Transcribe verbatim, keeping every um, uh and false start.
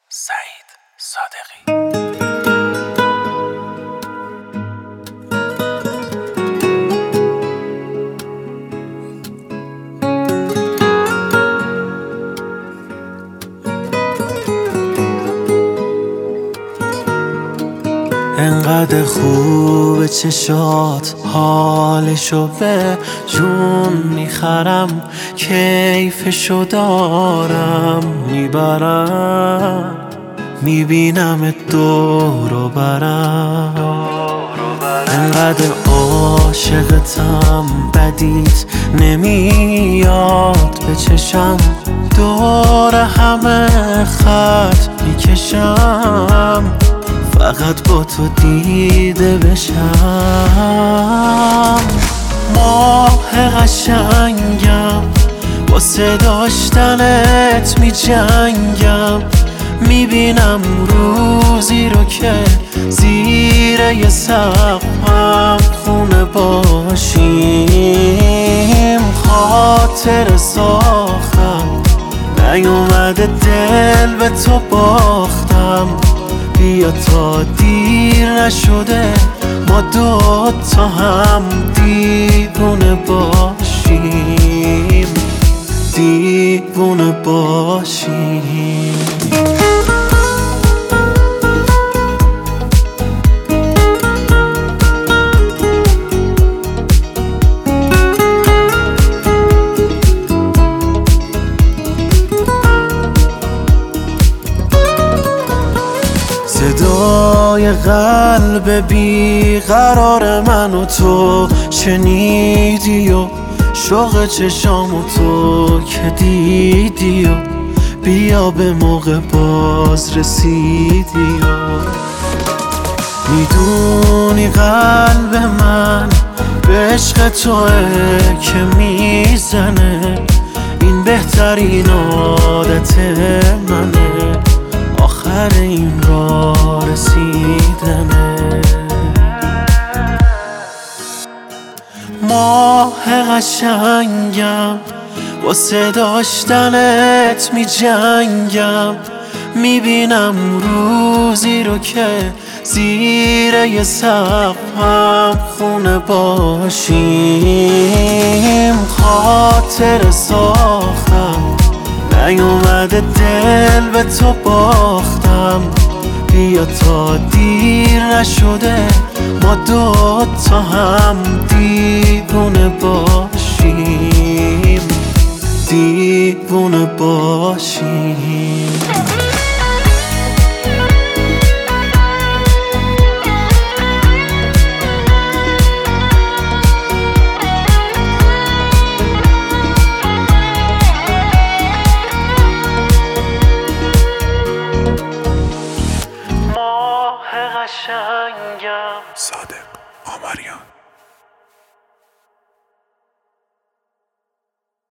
سعید صادقی. انقدر خوبه چشات، حالشو به جون میخرم، کیفشو دارم میبرم، میبینم دور و برم. انقدر عاشقتم بدیت نمیاد به چشم، دور همه خط میکشم، فقط با تو دیده بشم. ماه قشنگم، واسه داشتنت می جنگم، میبینم روزی رو که زیر یه سقفم خونه باشیم. خاطر ساختم، نیومده دل به تو باختم، بیا تا دیر نشده ما دو تا هم دیوونه باشیم، دیوونه باشیم. صدای قلب بیقرار من و تو شنیدی و شوق چشامو تو که دیدی و بیا به موقع باز رسیدی و میدونی قلب من به عشق توه که میزنه، این بهترین عادت منه، آخر این راه رسیدنه. ماه قشنگم، واسه داشتنت می جنگم، میبینم روزی رو که زیر یه سقفم خونه باشیم. خاطر ساختم، نیومده دل به تو باختم، بیا تا دیر نشده ما دو تا هم دیوونه باشیم، دیوونه باشیم. صادق آمریان.